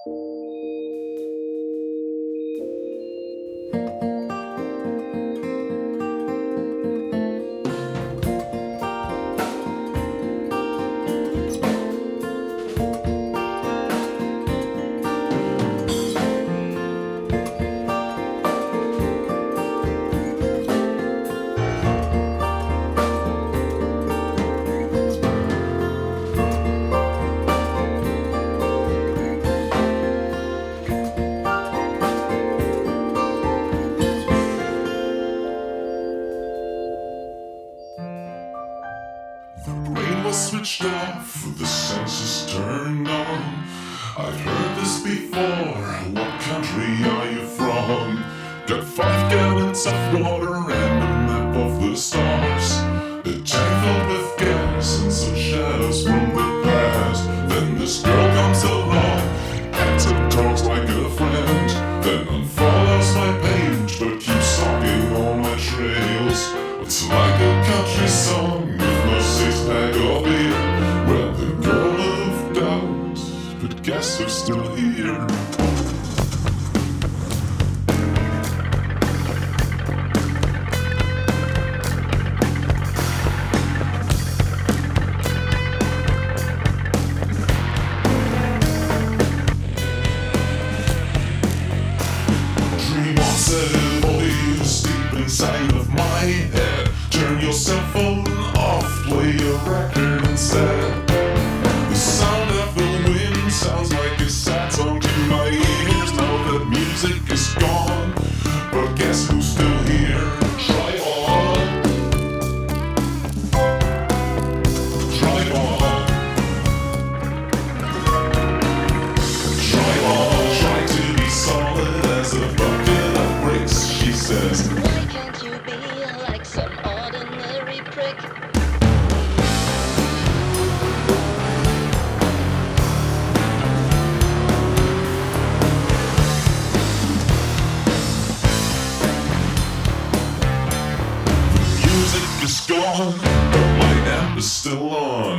Brain was switched off, the senses turned on. I've heard this before. What country are you from? Got 5 gallons of water and a map of the stars. A tank filled with gas and some shadows from the past. Then this girl comes along, acts and talks like a friend. Then unfollows my page, but keeps talking on my trails. It's like a country song with no six-pack of beer. Well, the girl moved out, but guess who's still here? Dream on, set a voice deep inside of my head. Turn your cell phone off, play a record instead. The sound of the wind sounds like a sad song to my ears. Now that music is gone, but guess who's still here? Try on. Try on. Try on. Try to be solid as a bucket of bricks, she says. Why can't you be like some ordinary prick? Music is gone, but my amp is still on.